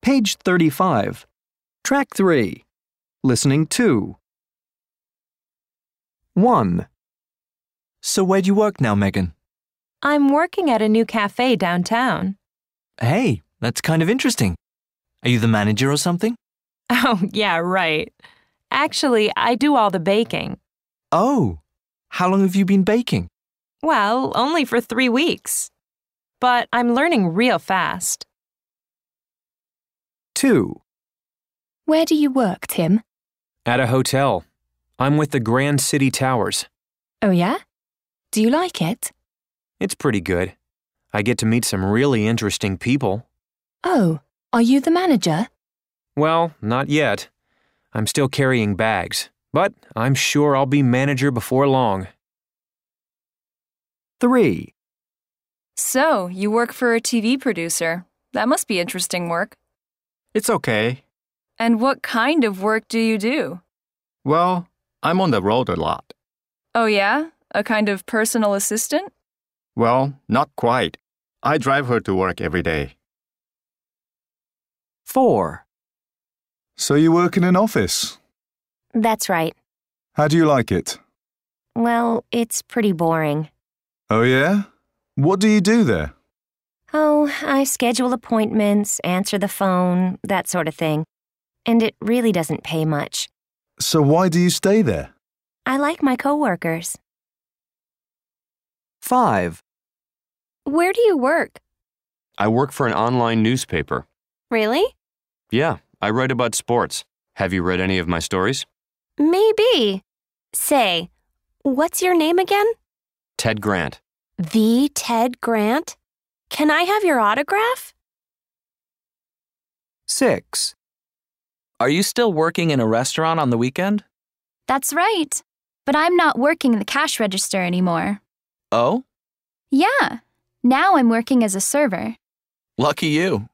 Page 35. Track 3. Listening 2. 1. So where do you work now, Megan? I'm working at a new cafe downtown. Hey, that's kind of interesting. Are you the manager or something? Oh, yeah, right. Actually, I do all the baking. Oh, how long have you been baking? Well, only for 3 weeks. But I'm learning real fast. 2. Where do you work, Tim? At a hotel. I'm with the Grand City Towers. Oh, yeah? Do you like it? It's pretty good. I get to meet some really interesting people. Oh, are you the manager? Well, not yet. I'm still carrying bags, but I'm sure I'll be manager before long. 3. So, you work for a TV producer. That must be interesting work. It's okay. And what kind of work do you do? Well, I'm on the road a lot. Oh yeah? A kind of personal assistant? Well, not quite. I drive her to work every day. 4. So you work in an office? That's right. How do you like it? Well, it's pretty boring. Oh, yeah? What do you do there? Oh, I schedule appointments, answer the phone, that sort of thing. And it really doesn't pay much. So why do you stay there? I like my coworkers. 5. Where do you work? I work for an online newspaper. Really? Yeah, I write about sports. Have you read any of my stories? Maybe. Say, what's your name again? Ted Grant. The Ted Grant? Can I have your autograph? 6. Are you still working in a restaurant on the weekend? That's right. But I'm not working the cash register anymore. Oh? Yeah. Now I'm working as a server. Lucky you.